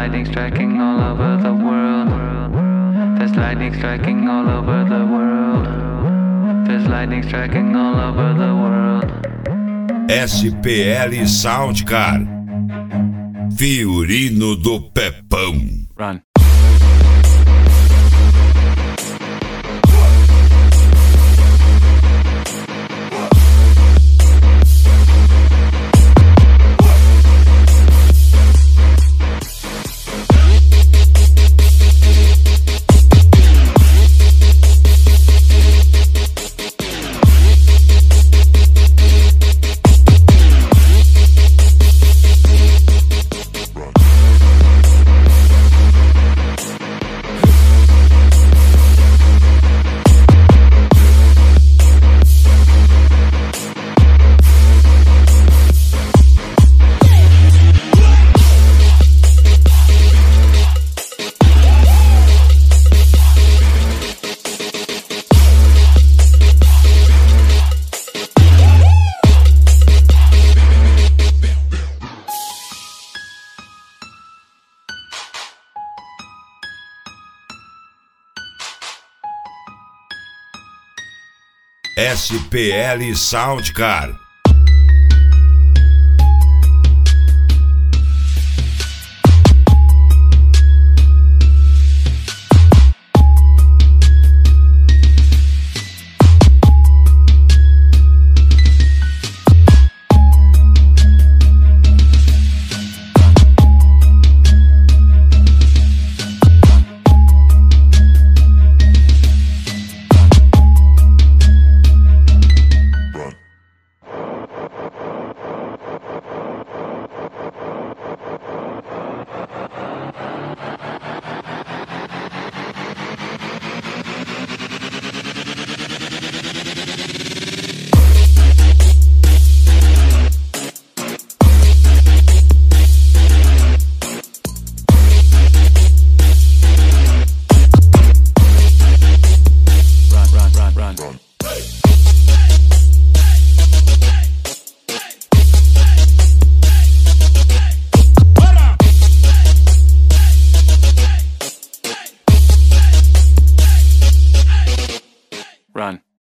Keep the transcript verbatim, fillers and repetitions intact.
lightning striking all over the world. There's lightning striking all over the world. There's lightning striking all over the world. S P L Soundcar, Fiorino do Pepão. Run. S P L Soundcar. Run.